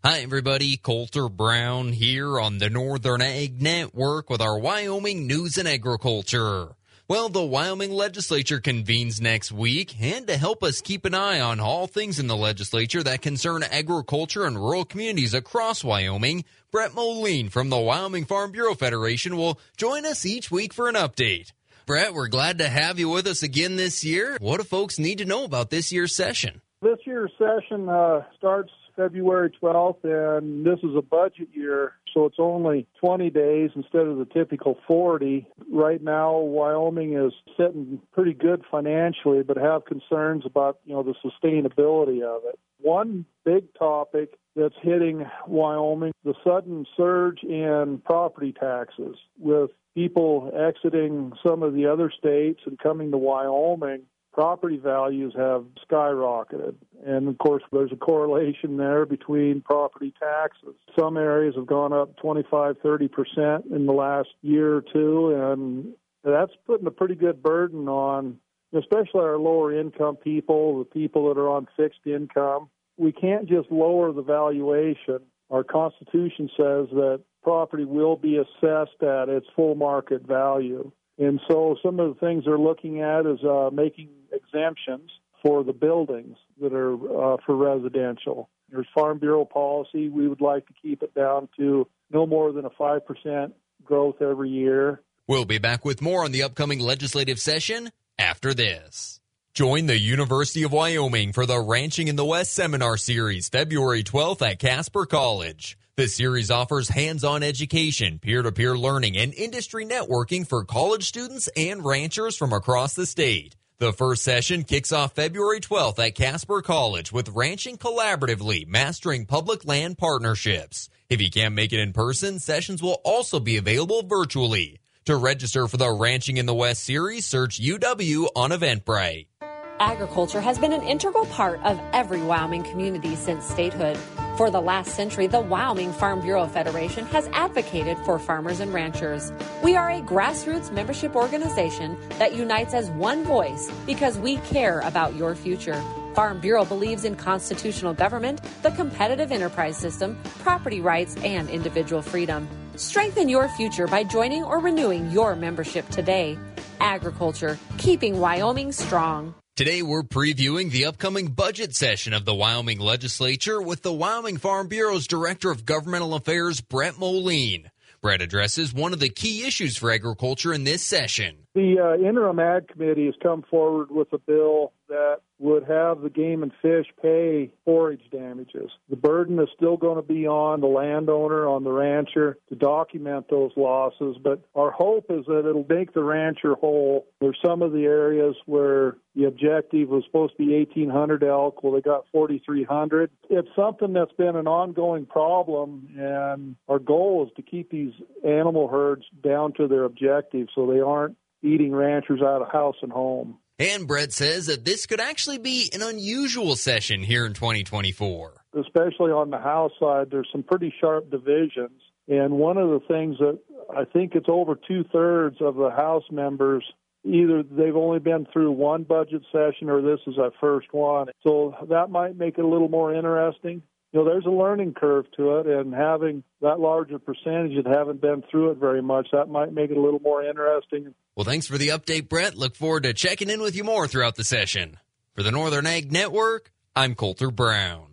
Hi, everybody. Colter Brown here on the Northern Ag Network with our Wyoming News and Agriculture. Well, the Wyoming legislature convenes next week, and to help us keep an eye on all things in the legislature that concern agriculture and rural communities across Wyoming, Brett Moline from the Wyoming Farm Bureau Federation will join us each week for an update. Brett, we're glad to have you with us again this year. What do folks need to know about this year's session? This year's session starts February 12th, and this is a budget year, so it's only 20 days instead of the typical 40. Right now, Wyoming is sitting pretty good financially, but have concerns about, the sustainability of it. One big topic that's hitting Wyoming, the sudden surge in property taxes, with people exiting some of the other states and coming to Wyoming. Property values have skyrocketed. And, of course, there's a correlation there between property taxes. Some areas have gone up 25, 30% in the last year or two, and that's putting a pretty good burden on, especially our lower-income people, the people that are on fixed income. We can't just lower the valuation. Our Constitution says that property will be assessed at its full market value. And so some of the things they're looking at is making exemptions for the buildings that are for residential. There's Farm Bureau policy. We would like to keep it down to no more than a 5% growth every year. We'll be back with more on the upcoming legislative session after this. Join the University of Wyoming for the Ranching in the West Seminar Series, February 12th at Casper College. The series offers hands-on education, peer-to-peer learning, and industry networking for college students and ranchers from across the state. The first session kicks off February 12th at Casper College with Ranching Collaboratively, Mastering Public Land Partnerships. If you can't make it in person, sessions will also be available virtually. To register for the Ranching in the West series, search UW on Eventbrite. Agriculture has been an integral part of every Wyoming community since statehood. For the last century, the Wyoming Farm Bureau Federation has advocated for farmers and ranchers. We are a grassroots membership organization that unites as one voice because we care about your future. Farm Bureau believes in constitutional government, the competitive enterprise system, property rights, and individual freedom. Strengthen your future by joining or renewing your membership today. Agriculture, keeping Wyoming strong. Today, we're previewing the upcoming budget session of the Wyoming Legislature with the Wyoming Farm Bureau's Director of Governmental Affairs, Brett Moline. Brett addresses one of the key issues for agriculture in this session. The Interim Ag Committee has come forward with a bill that would have the game and fish pay forage damages. The burden is still going to be on the landowner, on the rancher, to document those losses, but our hope is that it'll make the rancher whole. There's some of the areas where the objective was supposed to be 1,800 elk. Well, they got 4,300. It's something that's been an ongoing problem, and our goal is to keep these animal herds down to their objective so they aren't eating ranchers out of house and home. And Brett says that this could actually be an unusual session here in 2024. Especially on the House side, there's some pretty sharp divisions. And one of the things that I think it's over 2/3 of the House members, either they've only been through one budget session or this is our first one. So that might make it a little more interesting. There's a learning curve to it, and having that large a percentage that haven't been through it very much, that might make it a little more interesting. Well, thanks for the update, Brett. Look forward to checking in with you more throughout the session. For the Northern Ag Network, I'm Colter Brown.